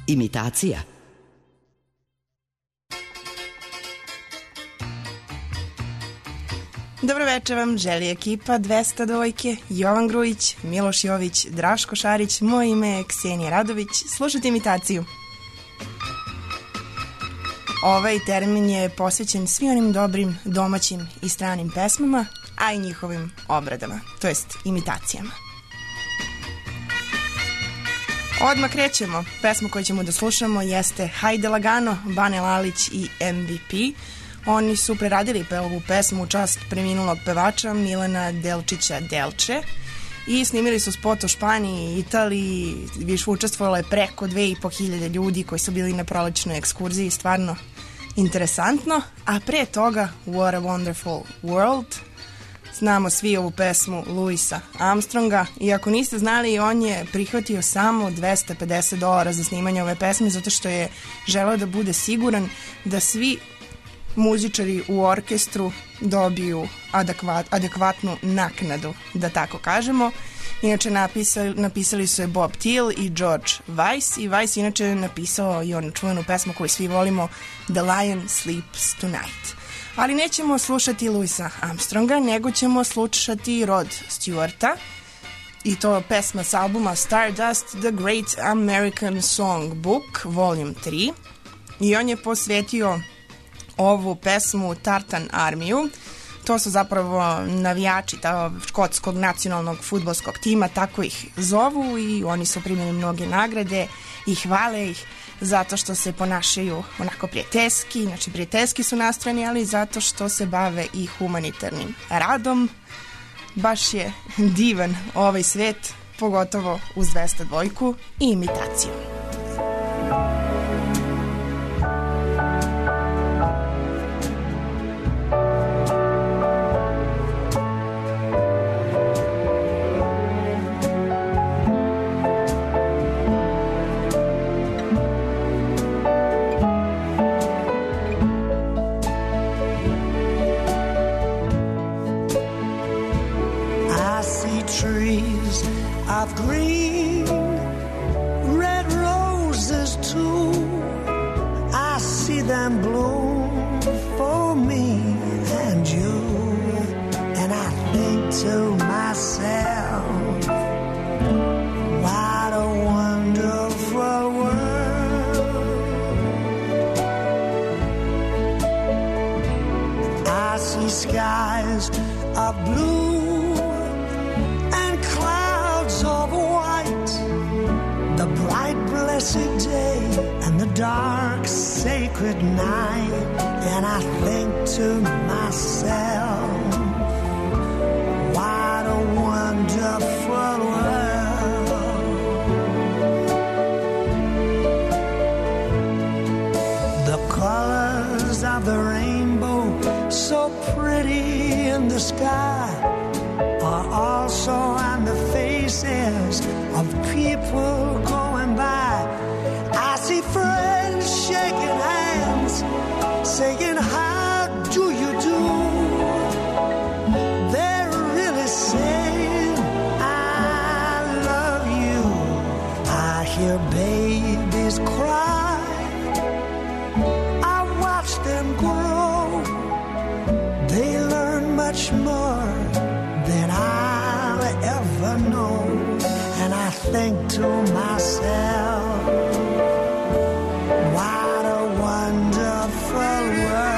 Imitacija. Dobro večer vam želi ekipa 202, Jovan Grujić, Miloš Jović, Draško Šarić, moje ime je Ksenija Radović. Slušajte imitaciju. Ovaj termin je posvećen svim onim dobrim domaćim i stranim pesmama, a i njihovim obradama, to jest imitacijama. Odmah krećemo. Pesma koju ćemo da slušamo jeste Hajde lagano, Bane Lalić i MVP. Oni su preradili ovu pesmu u čast preminulog pevača Milana Delčića Delče i snimili su spot u Španiji i Italiji. Više učestvovalo je preko 2500 ljudi koji su bili na prolećnoj ekskurziji, stvarno interesantno. A pre toga What a Wonderful World. Znamo svi ovu pesmu Louisa Armstronga i ako niste znali, on je prihvatio samo $250 za snimanje ove pesme zato što je želeo da bude siguran da svi muzičari u orkestru dobiju adekvatnu naknadu, da tako kažemo. Inače napisali su je Bob Thiel i George Weiss i Weiss inače je napisao i onu čuvenu pesmu koju svi volimo, The Lion Sleeps Tonight. Ali nećemo slušati Louisa Armstronga, nego ćemo slušati Rod Stewarta i to pesma s albuma Stardust, The Great American Songbook, Volume 3. I on je posvetio ovu pesmu Tartan armiju. To su zapravo navijači škotskog nacionalnog fudbalskog tima, tako ih zovu i oni su primili mnoge nagrade i hvale ih zato što se ponašaju onako prijateljski, znači prijateljski su nastrojeni, ali zato što se bave i humanitarnim radom. Baš je divan ovaj svet, pogotovo uz 202 i imitaciju. Of green, red roses too, I see them bloom for me and you, and I think to myself, what a wonderful world. I see skies of blue of white, the bright blessed day and the dark sacred night, and I think to myself, what a wonderful world. The colors of the rainbow, so pretty in the sky, are also on the faces of people going by. I see friends shaking hands, saying, how do you do? They're really saying, I love you. I hear babies cry, I watch them grow. They learn much more than I'll ever know, and I think to myself, what a wonderful world.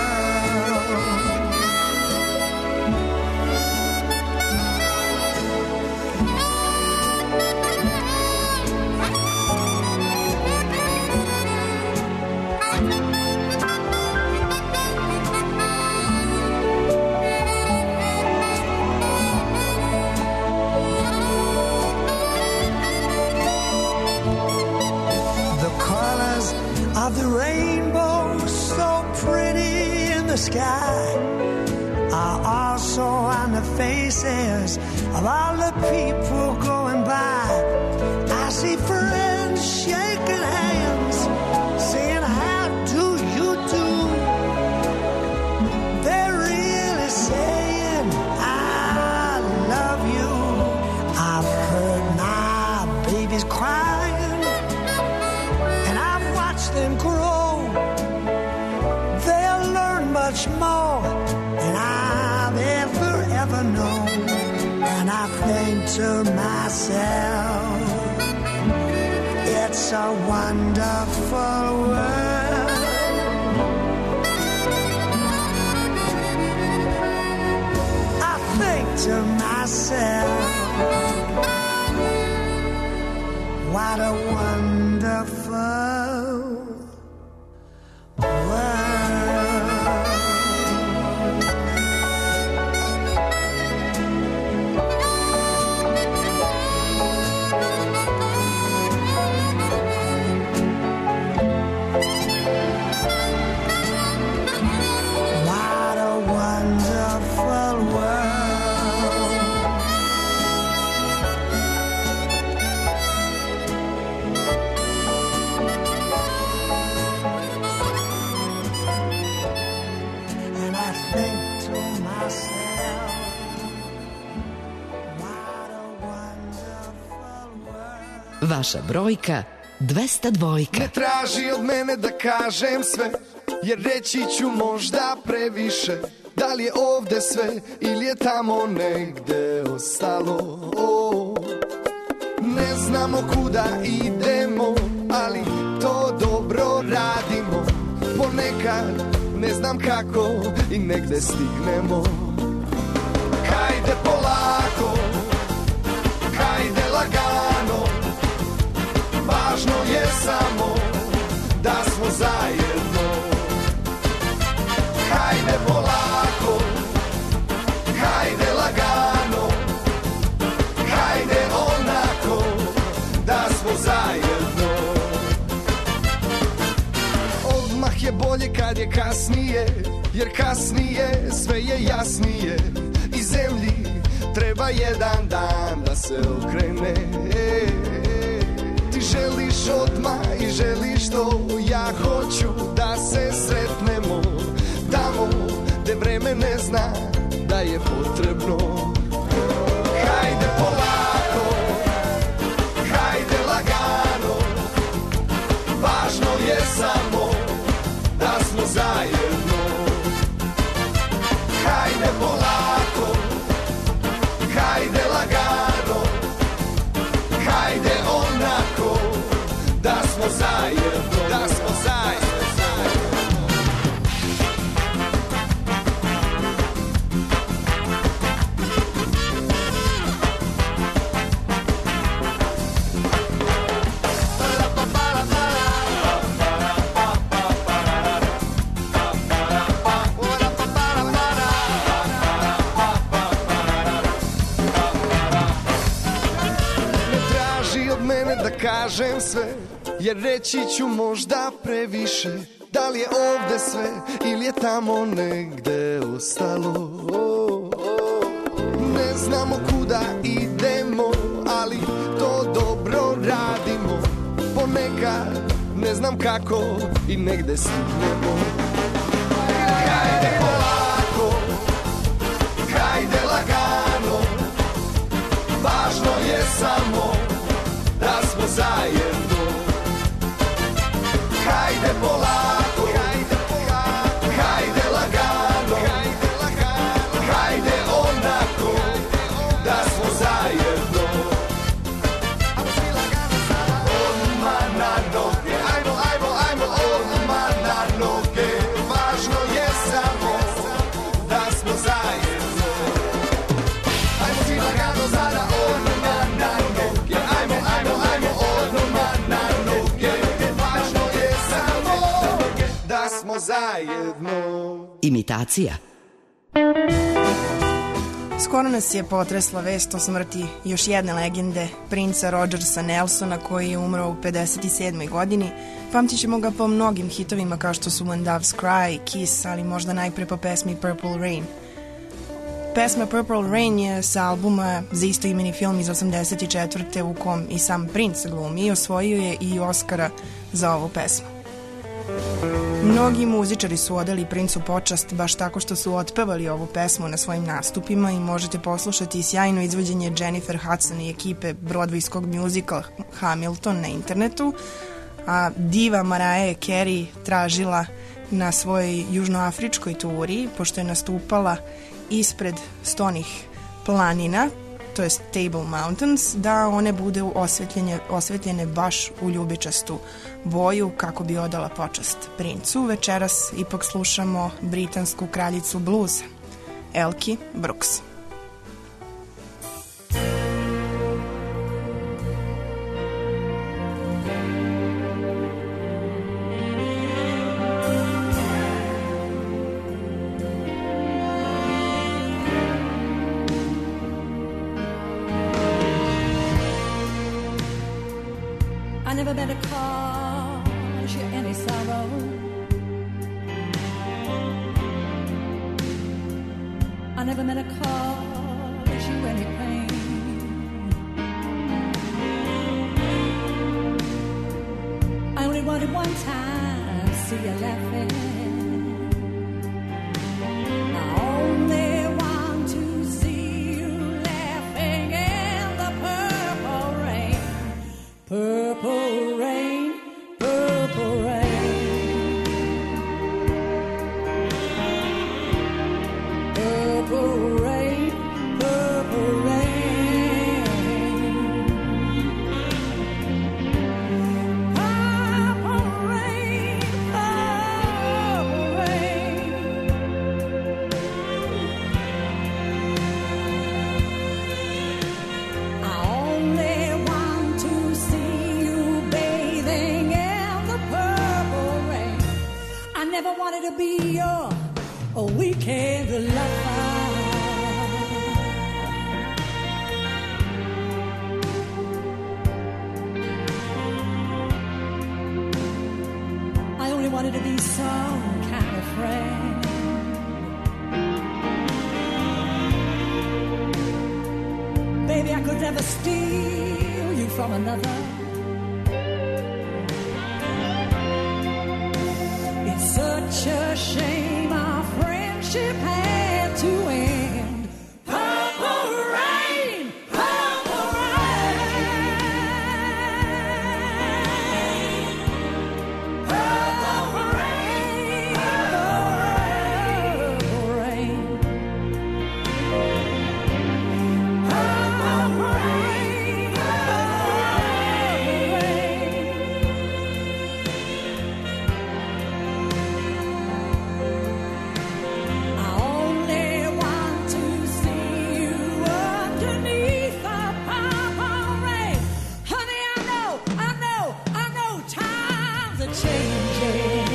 Of the rainbow, so pretty in the sky, are also on the faces of all the people going by. I see friends shaking hands, saying, how do you do? They're really saying, I love you. I've heard my babies crying, and I've And I think to myself, it's a wonderful world. I think to myself, what a wonderful world. Vaša brojka 202. Ne traži od mene da kažem sve, jer reći ću možda previše. Da li je ovde sve ili je tamo negde ostalo? Ne znamo kuda idemo, ali to dobro radimo. Ponekad ne znam kako i negde stignemo. Hajde polako, hajde lagano, važno je samo da smo zajedno. Hajde polako, hajde lagano, hajde onako da smo zajedno. Odmah je bolje kad je kasnije, jer kasnije sve je jasnije. I zemlji treba jedan dan da se okrene. Ti želiš odmah i želiš to, ja hoću da se sretnemo tamo gde vreme ne zna da je potrebno. Hajde polako, hajde lagano, važno je samo da smo zajedno. Hajde polako, hajde lagano, hajde onako da smo zajedno, da smo zajedno. Kažem sve, jer reći ću možda previše. Da li je ovde sve ili je tamo negde ostalo? Ne znamo kuda idemo, ali to dobro radimo. Ponekad ne znam kako i negde stignemo. Hajde polako, hajde lagano, važno je samo da smo zajedno. Hajde polako, hajde lagano, hajde onako da smo zajedno. Odmah na noge, ajmo odmah na noge. Važno je samo da smo zajedno. Ajmo svi lagano sada odmah na noge. Ajmo odmah na noge. Važno je samo da smo zajedno. Imitacija. Skoro nas je potresla vest o smrti još jedne legende, princa Rodgersa Nelsona, koji je umro u 57. godini. Pamtit ćemo ga po mnogim hitovima kao što su When Doves Cry, Kiss, ali možda najpre po pesmi Purple Rain. Pesma Purple Rain je sa albuma za istoimeni film iz 84. u kom i sam princ glumi i osvojio je i Oscara za ovu pesmu. Mnogi muzičari su odali princu počast baš tako što su otpevali ovu pesmu na svojim nastupima i možete poslušati sjajno izvođenje Jennifer Hudson i ekipe broadwayskog muzikla Hamilton na internetu, a diva Mariah Carey tražila na svojoj južnoafričkoj turi, pošto je nastupala ispred Stonih planina, to jest Table Mountains, da one bude osvetljene baš u ljubičastu boju kako bi odala počast princu. Večeras ipak slušamo britansku kraljicu bluza, Elkie Brooks. Never better cause you any sorrow. I never meant to cause you any pain. I only wanted one time to see you laughing. I only want to see you laughing in the purple rain. Purple rain, purple rain, purple rain, purple rain, purple rain, purple rain. I only want to see you bathing in the purple rain. I never wanted to be your weekend lover. I only wanted to be some kind of friend. Baby, I could never steal you from another. It's such a shame our friendship had to end. Purple rain, purple rain, purple rain, purple rain, purple rain, purple rain. I only want to see you underneath the purple rain. Honey, I know times are changing.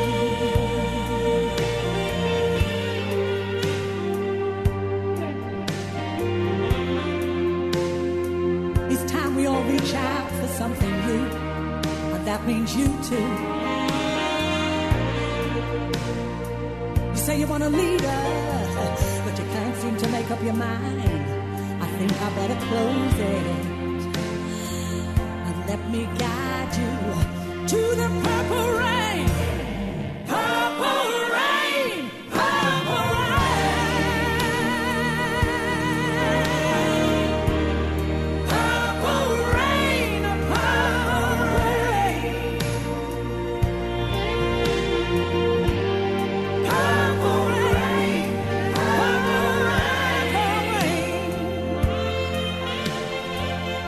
It's time we all reach out for something new, and that means you too. You say you want a leader, but you can't seem to make up your mind. I think I better close it and let me guide you to the purple rain. Purple rain, purple rain, purple rain, purple rain. Purple rain, purple rain.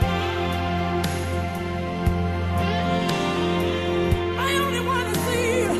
I only want to see you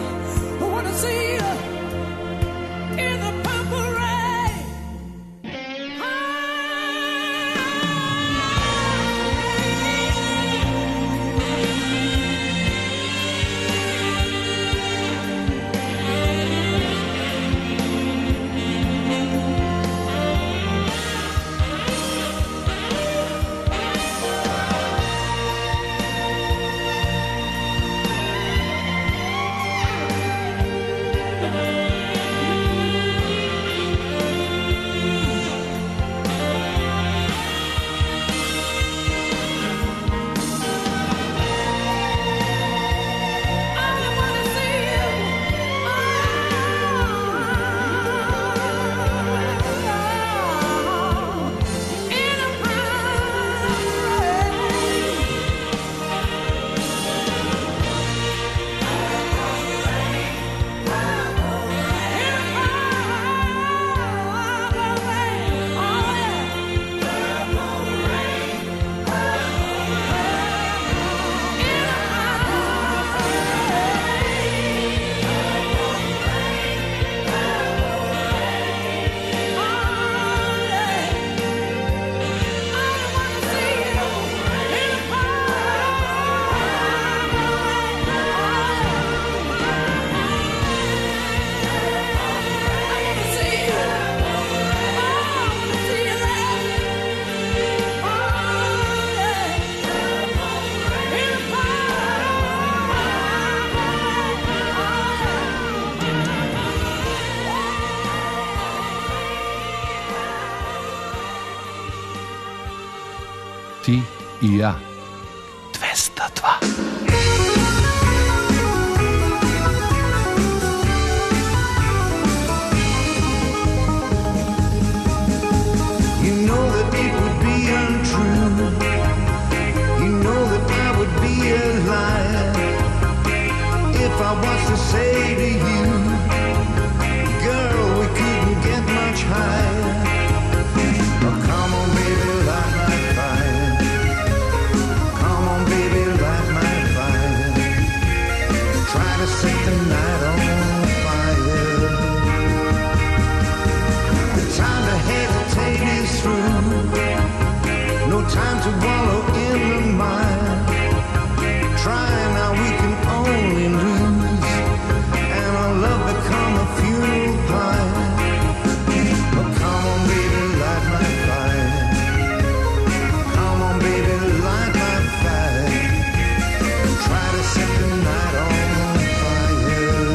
Ti i ja. 202. You know that it would be untrue. You know that I would be a liar if I was to say to you, girl, we couldn't get much higher. Oh, come on, baby, light my fire. Come on, baby, light my fire. Try to set the night on fire. The time to hesitate is through. No time to wallow in the mire. Try now, we can only lose, and our love become a funeral pyre. Oh, come on, baby, light my fire. Come on, baby, light my fire. Try to set the night on fire.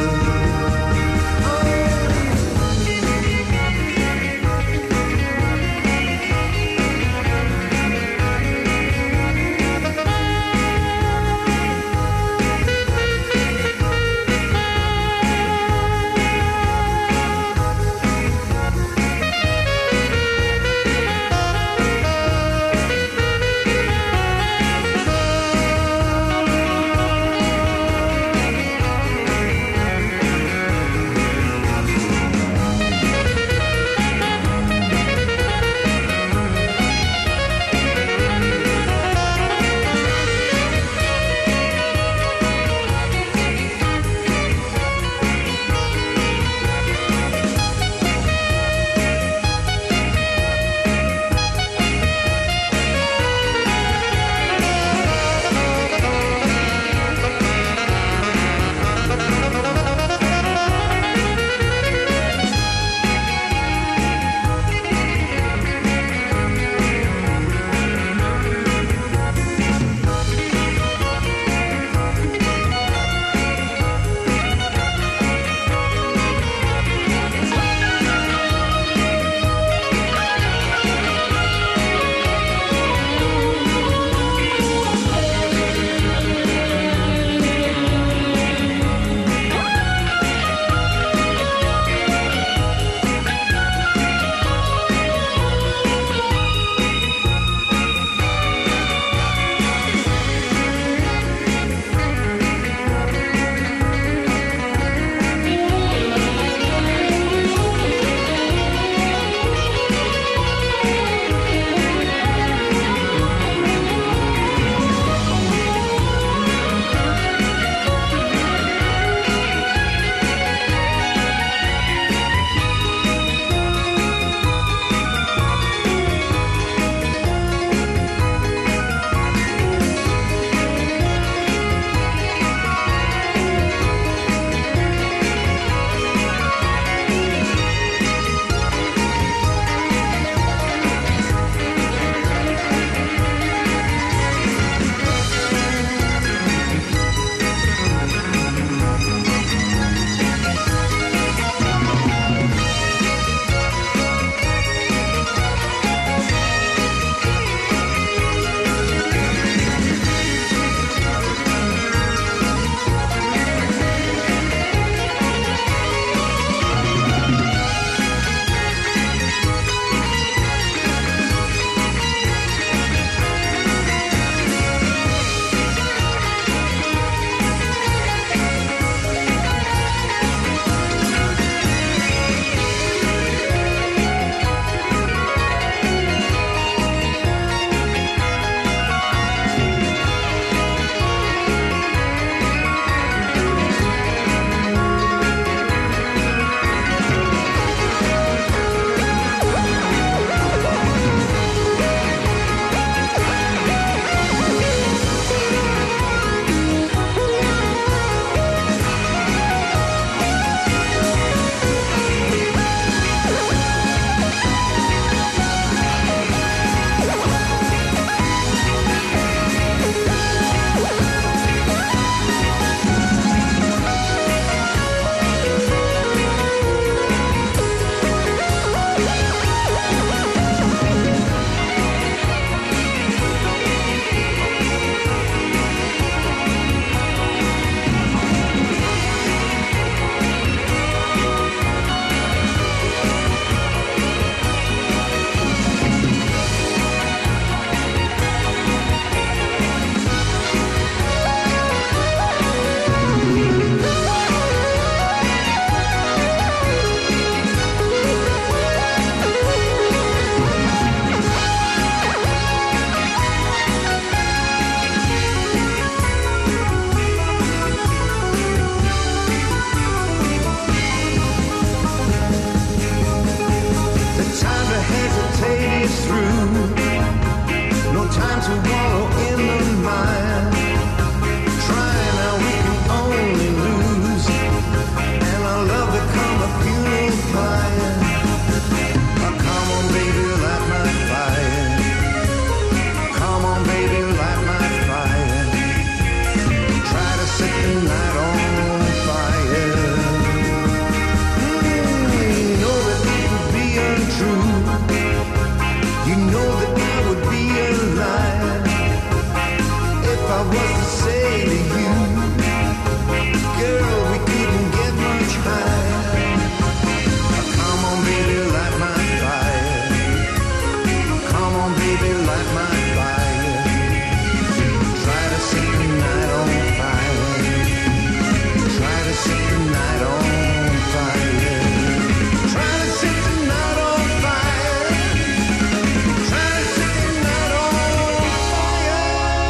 light my fire. Try to set the night on fire. Try to set the night on fire. Try to set the night on fire. Try to set the night on fire.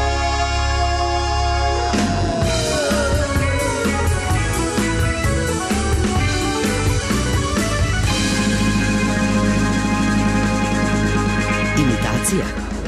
Imitacija.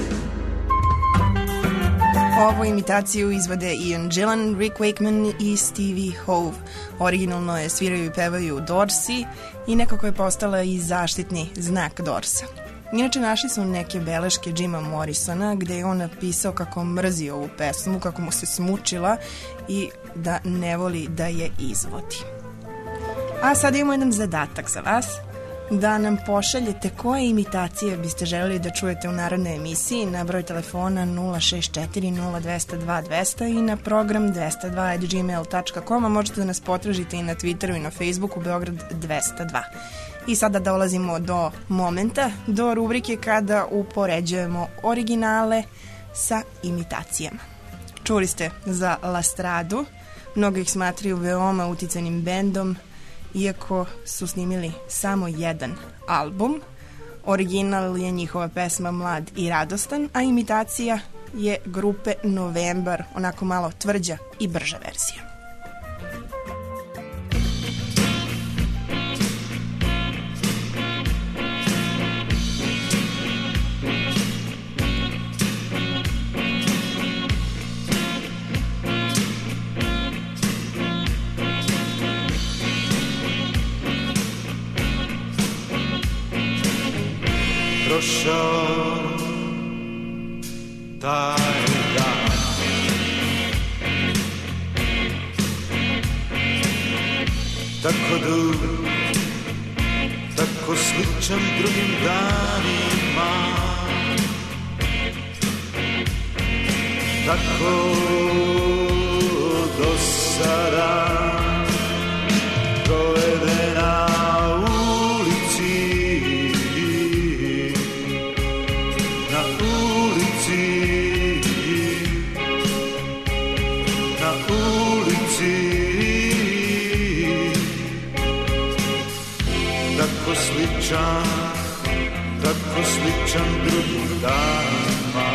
Ovu imitaciju izvode Ian Gillan, Rick Wakeman i Stevie Howe. Originalno je sviraju i pevaju Dorsi i nekako je postala i zaštitni znak Dorsa. Inače, našli su neke beleške Jima Morrisona gde je on napisao kako mrzi ovu pesmu, kako mu se smučila i da ne voli da je izvodi. A sada imamo jedan zadatak za vas, da nam pošaljete koje imitacije biste želeli da čujete u narodnoj emisiji na broj telefona 064 0202 200 i na program 202@gmail.com, a možete da nas potražite i na Twitteru i na Facebooku Beograd 202. I sada dolazimo do momenta, do rubrike kada upoređujemo originale sa imitacijama. Čuli ste za La Stradu, mnogo ih smatraju veoma uticajnim bendom, iako su snimili samo jedan album. Original je njihova pesma Mlad i radostan, a imitacija je grupe Novembar, onako malo tvrđa i brža verzija. Prošao taj dan, tako dug, tako sličan drugim danima, tako dosadan, provedena tako sličan drugim danima.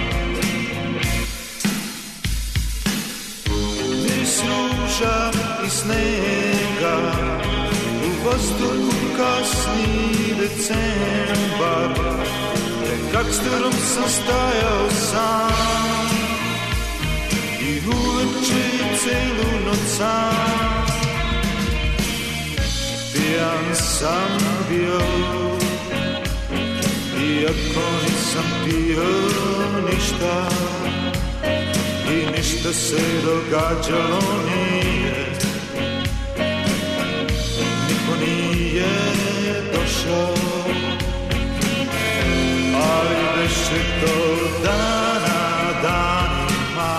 Miris ruža i snega, u vazduhu kasni decembar, pred gangsterom sam stajao sam i uveče celu noć sam. Pijan sam bio, iako nisam pio ništa, i ništa se događalo nije. Niko nije došao, ali beše to dana danima.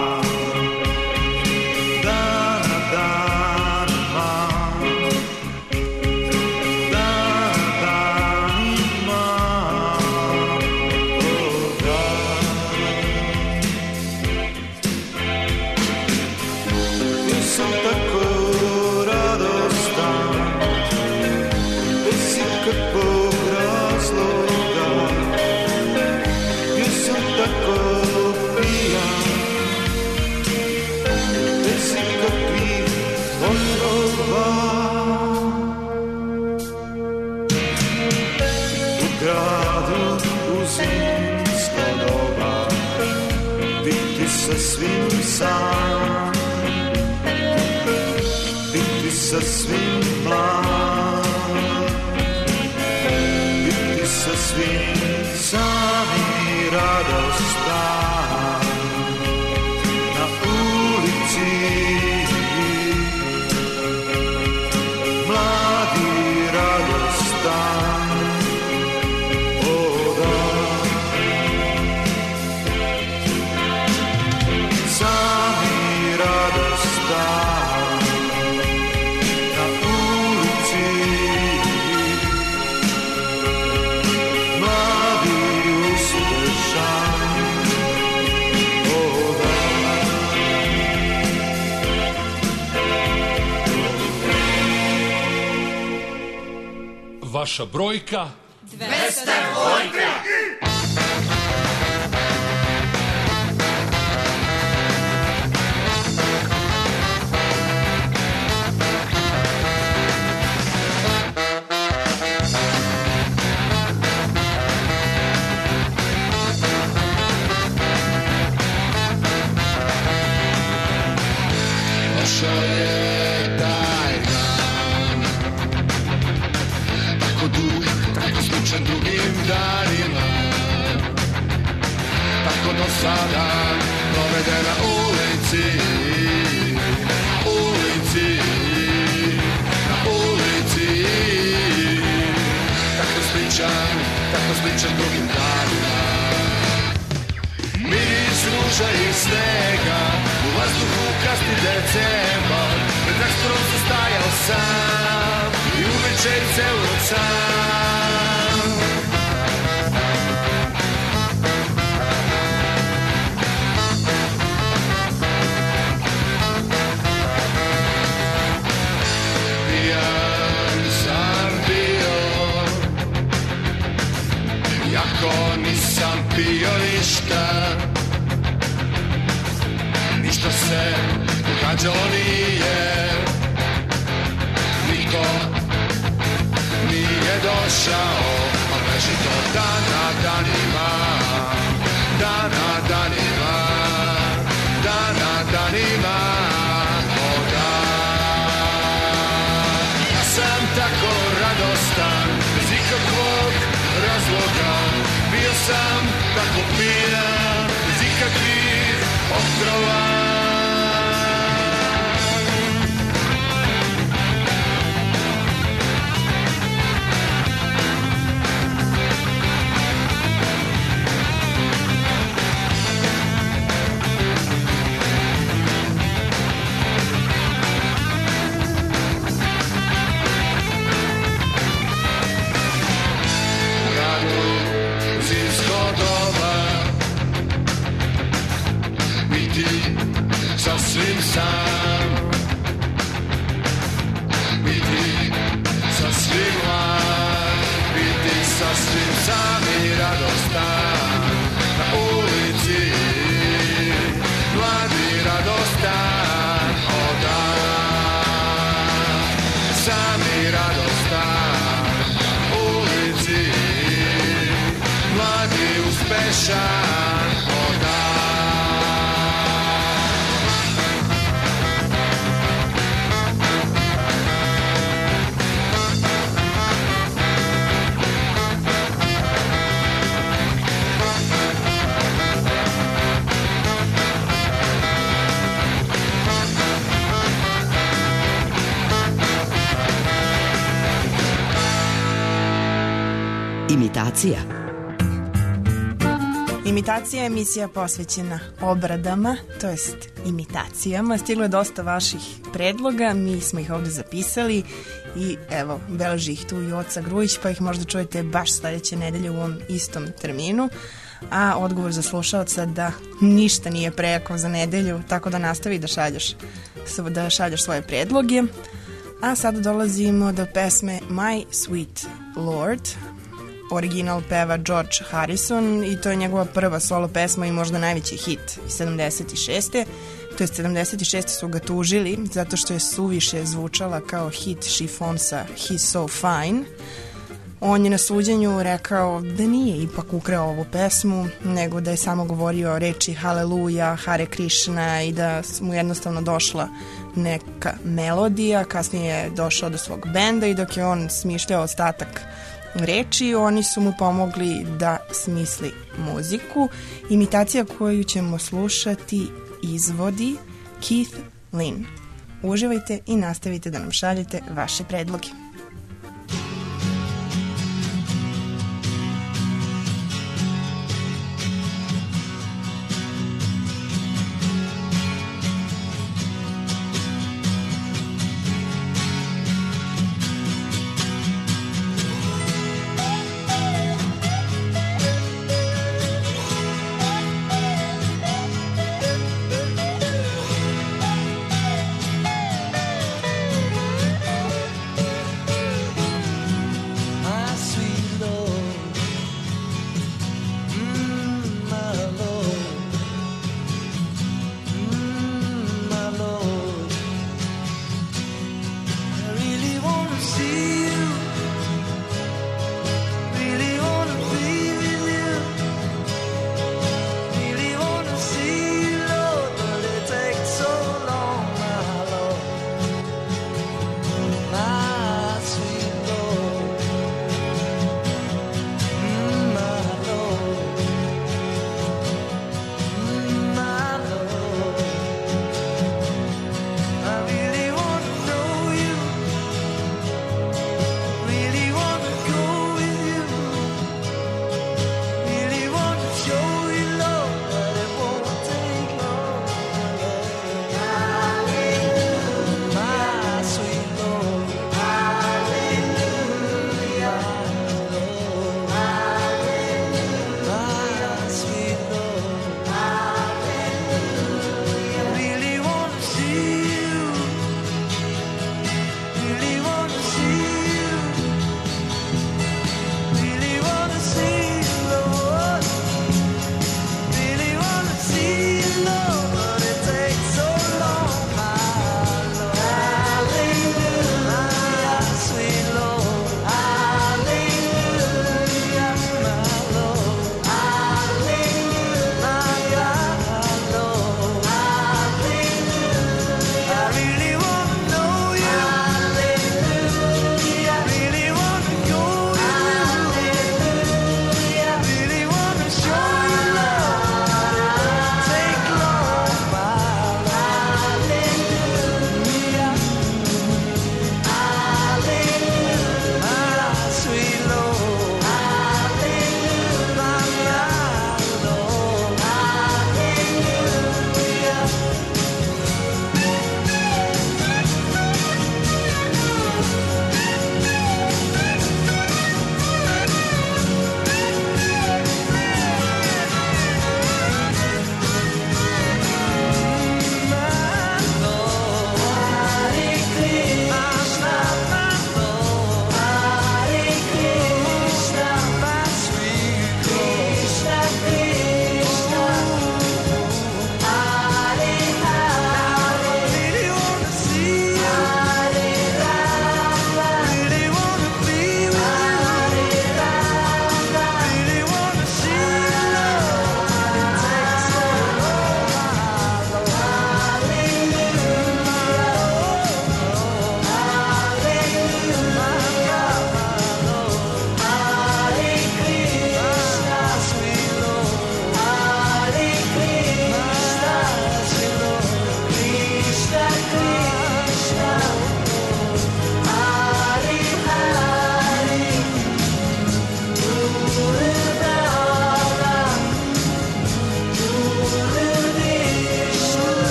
Svim sam, biti sa svim mlad, biti sa svim sam i radostan, na ulici, mlad i radostan, o da. Mladi uspješan. Vaša brojka 202. Došao je taj dan, tako dug, tako sličan drugim danima, tako dosadan, provede na ulici, ulici, na ulici, tako sličan drugim danima. Miris ruža i snega, u vazduhu kasni decembar, pred traktorom se stajao sam i uveče celo sam. Pijan sam bio, jako nisam pio ništa, ništa se događalo nije, niko nije došao, a leži to dan na danima, dan na danima, dan na danima, o dan. Ja sam tako radostan, bez ikakvog razloga, bio sam tako pijan, bez ikakvih otrova. Sasvim sam, biti sasvim mlad, biti sasvim sam i radostan, na ulici, mlad i radostan, o dan, sam i radostan, na ulici, mlad i uspešan, o dan. Imitacija. Imitacija je emisija posvećena obradama, to jest imitacijama. Stiglo je dosta vaših predloga, mi smo ih ovde zapisali i evo, beleži ih tu Joca Grujić, pa ih možda čujete baš sledeće nedelje u ovom istom terminu. A odgovor za slušalca da ništa nije prejako za nedelju, tako da nastavi da šaljaš svoje predloge. A sada dolazimo do pesme My Sweet Lord. Original peva George Harrison i to je njegova prva solo pesma i možda najveći hit iz 76. To je 76. su ga tužili zato što je suviše zvučala kao hit Chifonsa He's So Fine. On je na suđenju rekao da nije ipak ukrao ovu pesmu, nego da je samo govorio reči Haleluja, Hare Krishna i da mu jednostavno došla neka melodija. Kasnije je došao do svog benda i dok je on smišljao ostatak reči, oni su mu pomogli da smisli muziku. Imitacija koju ćemo slušati izvodi Keith Lynn. Uživajte i nastavite da nam šaljete vaše predloge.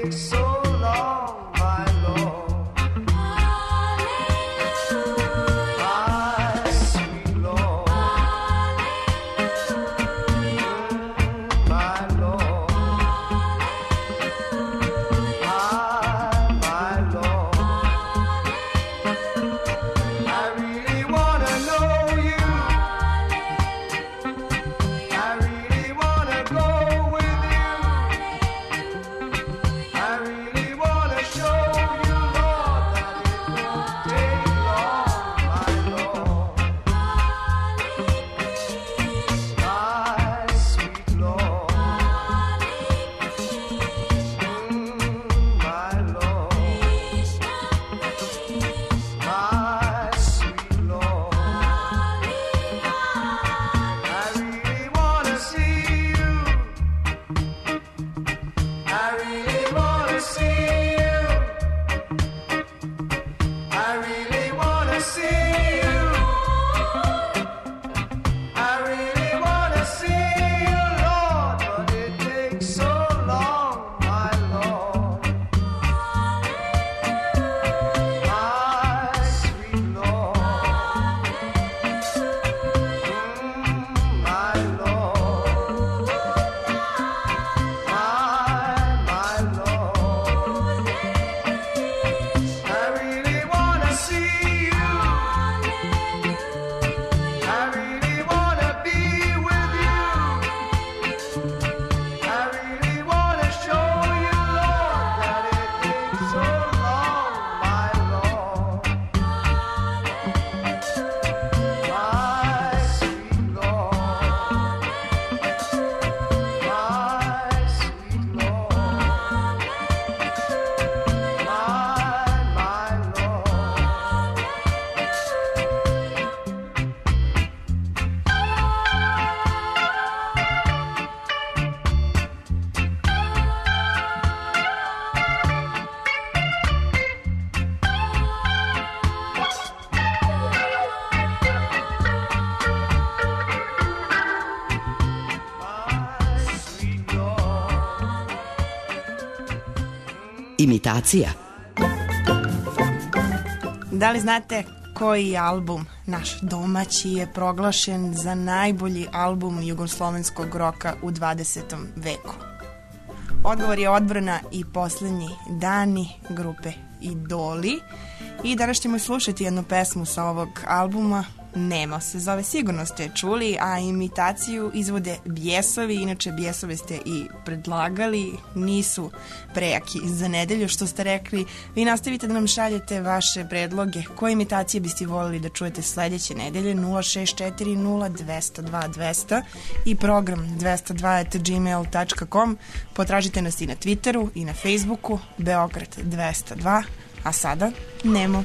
Imitacija. Da li znate koji album naš domaći je proglašen za najbolji album jugoslovenskog roka u 20. veku? Odgovor je Odbrana i poslednji dani grupe Idoli. I danas ćemo slušati jednu pesmu sa ovog albuma. Nemo se zove, sigurno ste čuli, a imitaciju izvode Bijesovi. Inače, Bijesove ste i predlagali, nisu prejaki za nedelju, što ste rekli. Vi nastavite da nam šaljete vaše predloge. Koje imitacije biste voljeli da čujete sledeće nedelje? 0640202 i program 202@gmail.com. Potražite nas i na Twitteru i na Facebooku, Beograd 202. A sada, Nemo.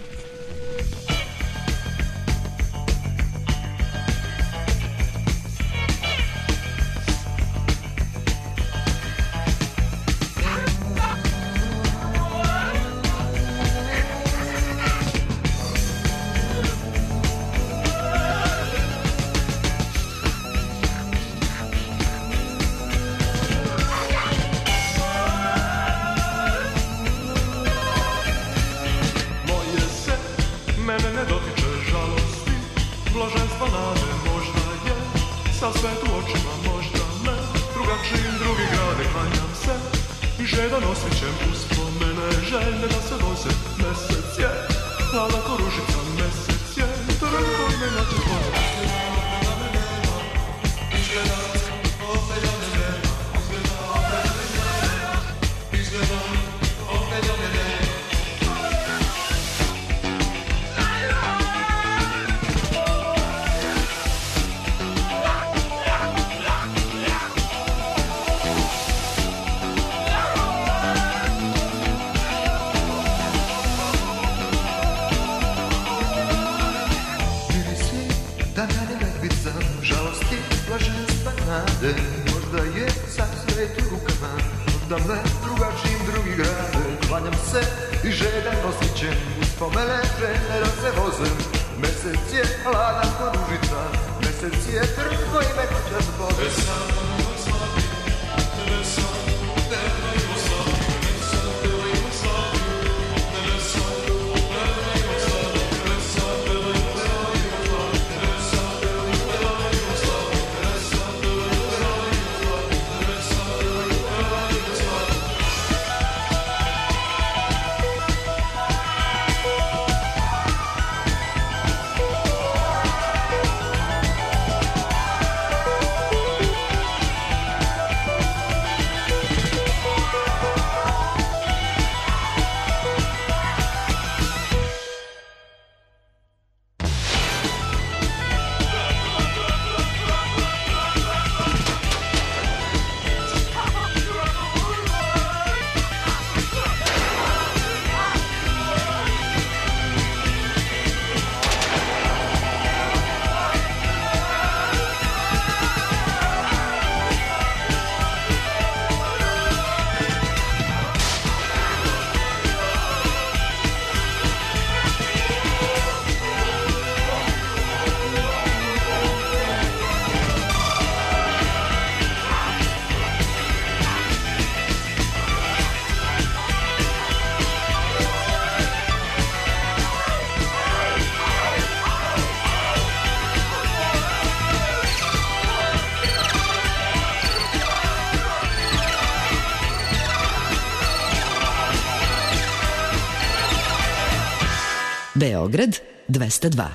Beograd 202.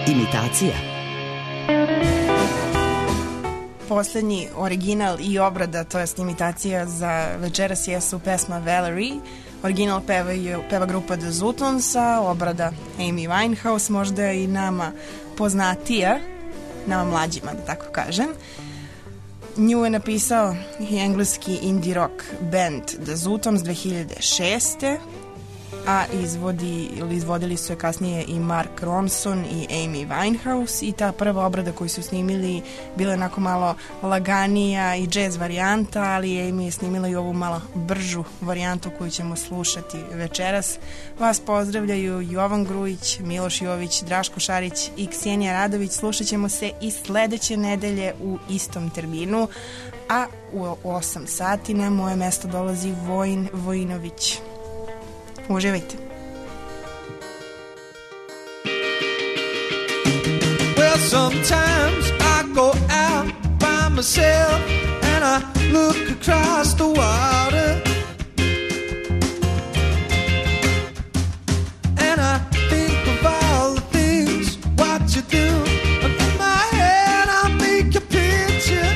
Imitacija. Poslednji original i obrada, to jest imitacija za večeras jesu pesma Valerie. Original peva grupa The Zutons, a obrada Amy Winehouse, možda i nama poznatija, nama mlađima, da tako kažem. Nju je napisao engleski indie rock band The Zutons 2006. A izvodili su je kasnije i Mark Ronson i Amy Winehouse i ta prva obrada koju su snimili bila je onako malo laganija i jazz varijanta, ali Amy je snimila i ovu malo bržu varijantu koju ćemo slušati večeras. Vas pozdravljaju Jovan Grujić, Miloš Jović, Draško Šarić i Ksenija Radović. Slušat ćemo se i sledeće nedelje u istom terminu, a u 8 sati na moje mesto dolazi Vojin Vojinović. Uživajte. Well, sometimes I go out by myself and I look across the water and I think of all the things what you do. And in my head I make a picture,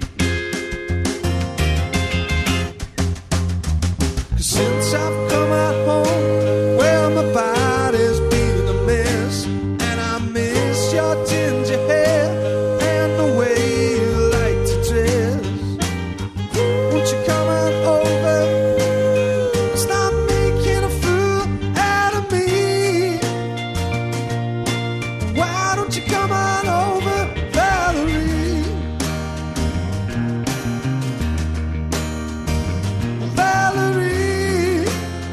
'cause since I've come out home, well, my body's been a mess, and I miss your ginger hair and the way you like to dress. Won't you come on over and stop making a fool out of me? Why don't you come on over, Valerie? Valerie,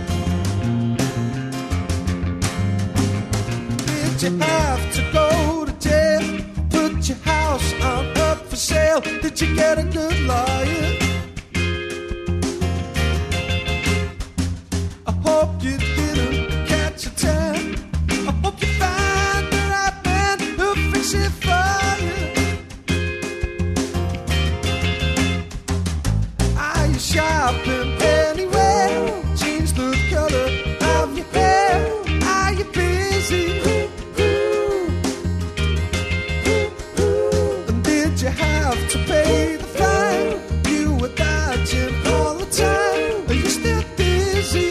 did you have to go to jail? Put your house on up for sale? Did you get a good lawyer? I hope you didn't catch a tan. I hope you find the right man who'll fix it for you. Are you shopping anywhere? Change the color of your hair. Are you busy? And did you have to pay the fine? You were dodging all the time. Are you still busy?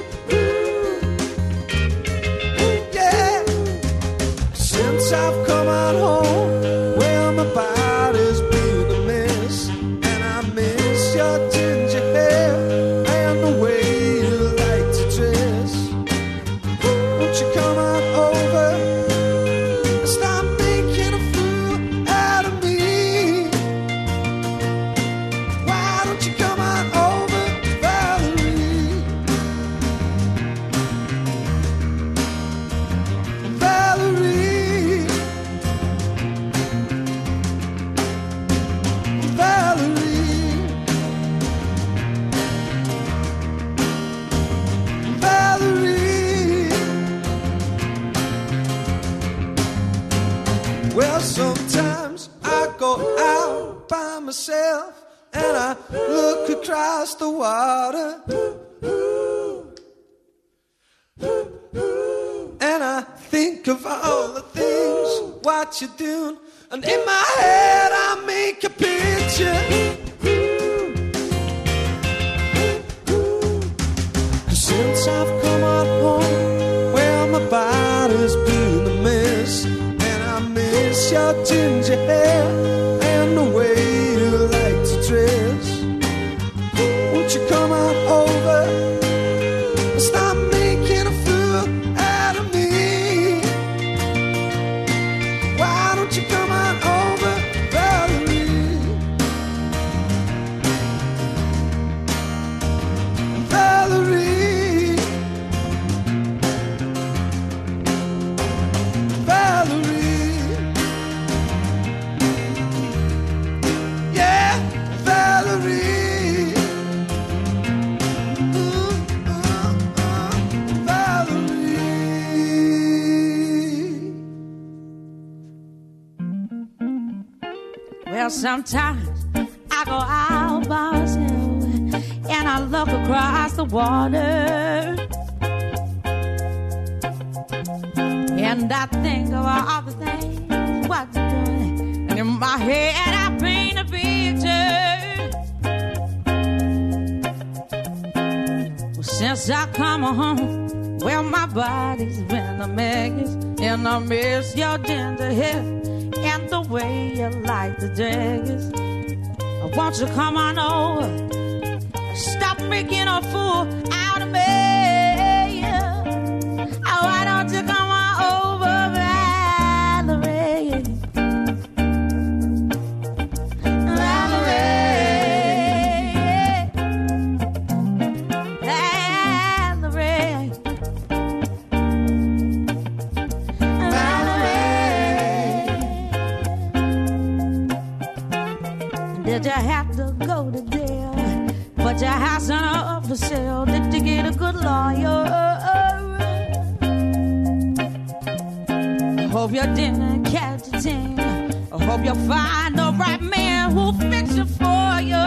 Yeah. Since I've come on home, well, my body's been a mess, and I miss your ginger hair and the way you like to dress. Won't you come on over and stop making a fool out of me? Why don't you come on over, Valerie? Valerie, Valerie, Valerie. Well, sometimes I go out by myself and I look across the water and I think of all the things what you're doing, and in my head I make a picture, 'cause since I've come on home, well, my body's been a mess, and I miss your ginger hair and the way you like to dress. Won't you come on over and stop making a fool out of me? Why don't you come on over, Valerie? Valerie, Valerie, yeah, Valerie. Valerie. Well, sometimes I go out by myself and I look across the water And I think of all the things what you're doing, and in my head I paint a picture. Well, since I come home, well, my body's been a mess, and I miss your ginger hair and the way you like the dress. Won't you come on over? Stop making a fool out of me. Oh, why don't you come on over, Valerie? Valerie, Valerie, Valerie. Did you have to go to jail? But your house on up for sale. Did you get a good lawyer? I hope you didn't catch a thing. I hope you find the right man who'll fix it for you.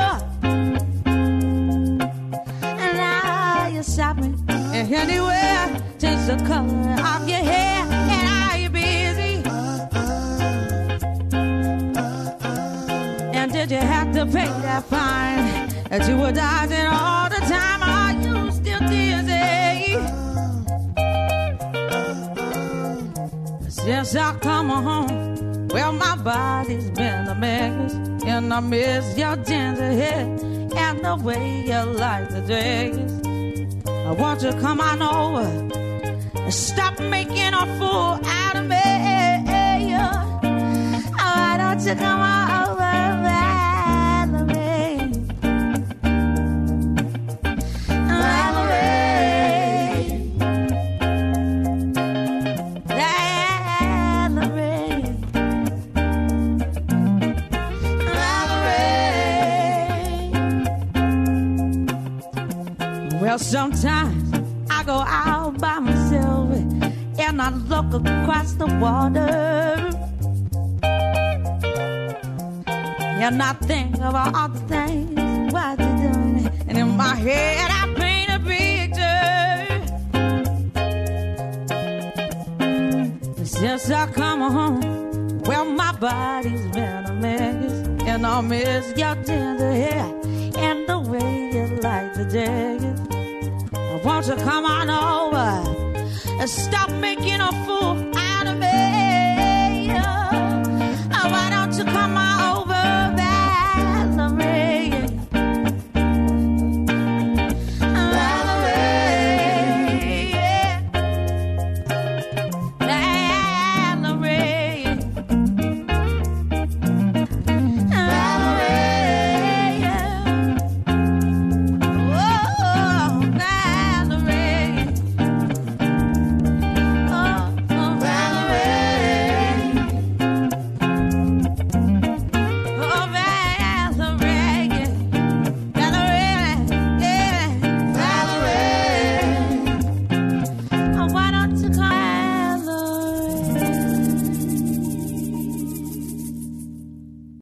And now you're shopping anywhere. Change the color of your hair. And are you busy? And did you have to pay that fine that you were dodging all the time? Are you still dizzy? Since I come home, well, my body's been a mess, and I miss your ginger hair and the way you like the dress. I want you to come on over and stop making a fool out of me. Oh, why don't you come on over, Valerie? Well, sometimes I go out by myself and I look across the water, and I think of all the things what you're doing, and in my head I paint a picture. Since I come home, well, my body's been a mess, and I miss your tender hair and the way you like the jacket. Won't you come on over and stop making a fool out of me?